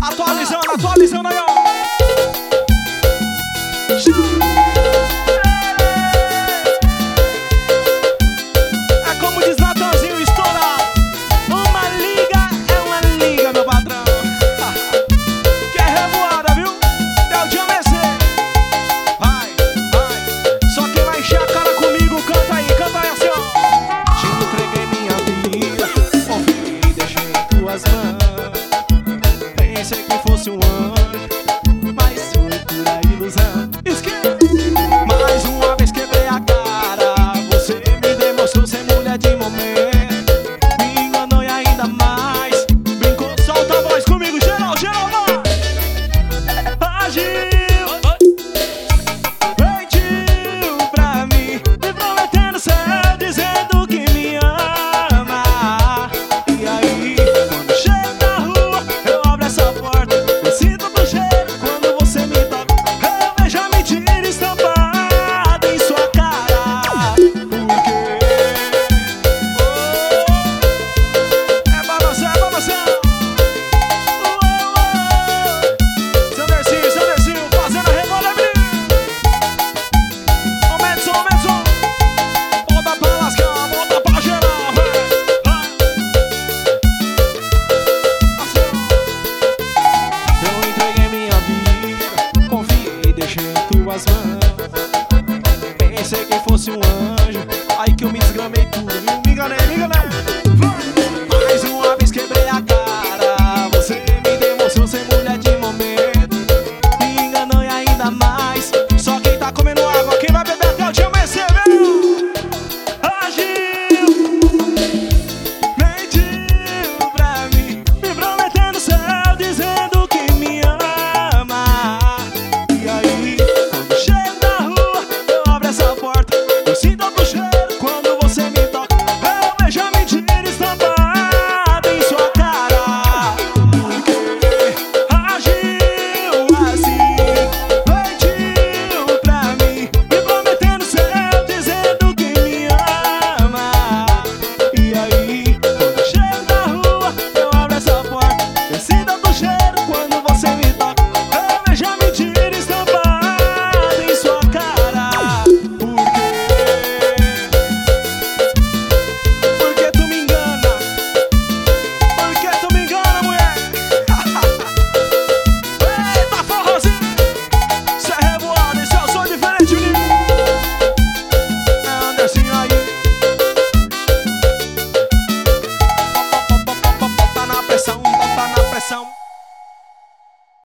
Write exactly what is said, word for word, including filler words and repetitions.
Atualizando, atualizando aí, ó. É como diz Natanzinho, estoura. Uma liga é uma liga, meu patrão. Que é revoada, viu? É o dia amanhecer. Vai, vai. Só quem vai encher a cara comigo, canta aí, canta aí assim, ó. Te entreguei minha vida, confio e deixei em tuas mãos. Pensei que fosse um ano.